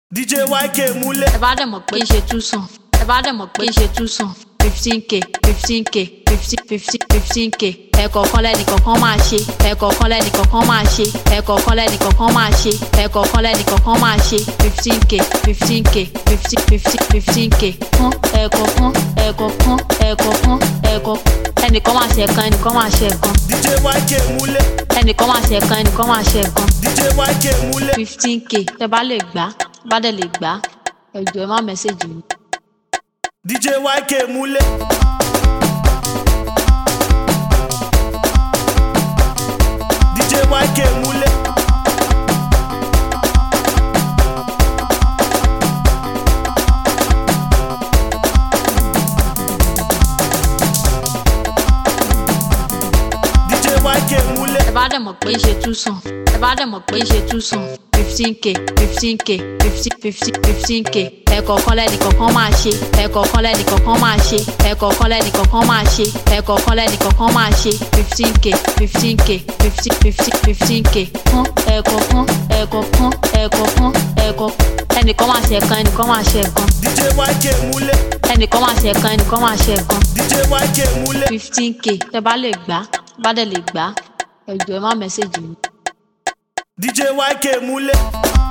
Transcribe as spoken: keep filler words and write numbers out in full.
D J Y K múlẹ̀. ẹ bá dẹ̀ mọ̀ pé ṣe tún sàn ẹ bá dẹ̀ mọ̀ pé ṣe tún sàn fifteen k fifteen k fifteen fifteen fifteen k ẹ̀kọ̀ọ̀kan lẹ́nìkọ̀ọ̀kan máa ṣe ẹ̀kọ̀ọ̀kan lẹ́nìkọ̀ọ̀kan máa ṣe ẹ̀kọ̀ọ̀kan lẹ́nìkọ̀ọ̀kan máa ṣe ẹ̀kọ̀ọ̀kan lẹ́nìkọ̀ọ̀kan máa ṣe fifteen k fifteen k fifteen fifteen fifteen k fún ẹ̀kọ̀ọ̀kan ẹ̀kọ̀ọ̀kan ẹ̀kọ̀ọ̀kan ẹ̀kọ̀ọ̀kan ẹnìkan máa ṣe ẹ̀kan ẹnìkan máa ṣe ẹ̀kan. D J Y K múlẹ̀. ẹnìkan máa ṣe ẹ̀kan ẹnìkan máa ṣe ẹ̀kan. D J Y K múlẹ̀. fifteen k tẹ bá lè gbà bá dẹ̀ lè gbà ẹ jọ̀ọ́ ẹ má mẹ́sẹ̀jì mi. D J Y K múlẹ̀. D J Y K múlẹ̀. D J Y K múlẹ̀. ẹ bá dẹ̀ mọ̀ pé ṣe tún sàn ẹ bá dẹ̀ mọ̀ pé ṣe tún sàn fifteen k fifteen k fifteen fifteen fifteen k ẹ̀kọ̀ọ̀kan lẹ́nìkọ̀ọ̀kan máa ṣe ẹ̀kọ̀ọ̀kan lẹ́nìkọ̀ọ̀kan máa ṣe ẹ̀kọ̀ọ̀kan lẹ́nìkọ̀ọ̀kan máa ṣe ẹ̀kọ̀ọ̀kan lẹ́nìkọ̀ọ̀kan máa ṣe fifteen k fifteen k fifteen fifteen fifteen k fún ẹ̀kọ̀ọ̀kan ẹ̀kọ̀ọ̀kan ẹ̀kọ̀ọ̀kan ẹ̀kọ̀ọ̀kan ẹnìkan máa ṣe ẹ̀kan ẹnìkan máa ṣe ẹ̀kan. D J Y K múlẹ̀. ẹnìkan máa ṣe ẹ̀kan ẹnìkan máa ṣe ẹ̀kan. D J Y K múlẹ̀. fifteen k tẹ bá lè gbà bá dẹ̀ lè gbà ẹ jọ̀ọ́ ẹ má mẹ́sẹ̀jì mi. D J Y K múlẹ̀.